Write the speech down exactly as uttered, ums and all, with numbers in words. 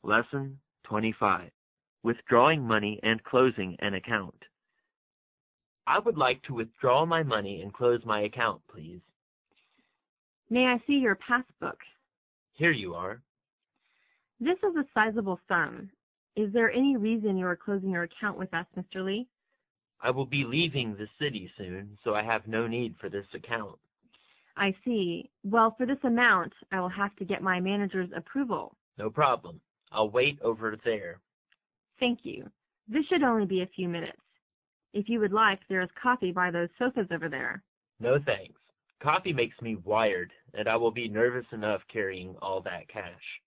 Lesson twenty-five. Withdrawing money and closing an account. I would like to withdraw my money and close my account, please. May I see your passbook? Here you are. This is a sizable sum. Is there any reason you are closing your account with us, Mister Lee? I will be leaving the city soon, so I have no need for this account. I see. Well, for this amount, I will have to get my manager's approval. No problem. I'll wait over there. Thank you. This should only be a few minutes. If you would like, there is coffee by those sofas over there. No thanks. Coffee makes me wired, and I will be nervous enough carrying all that cash.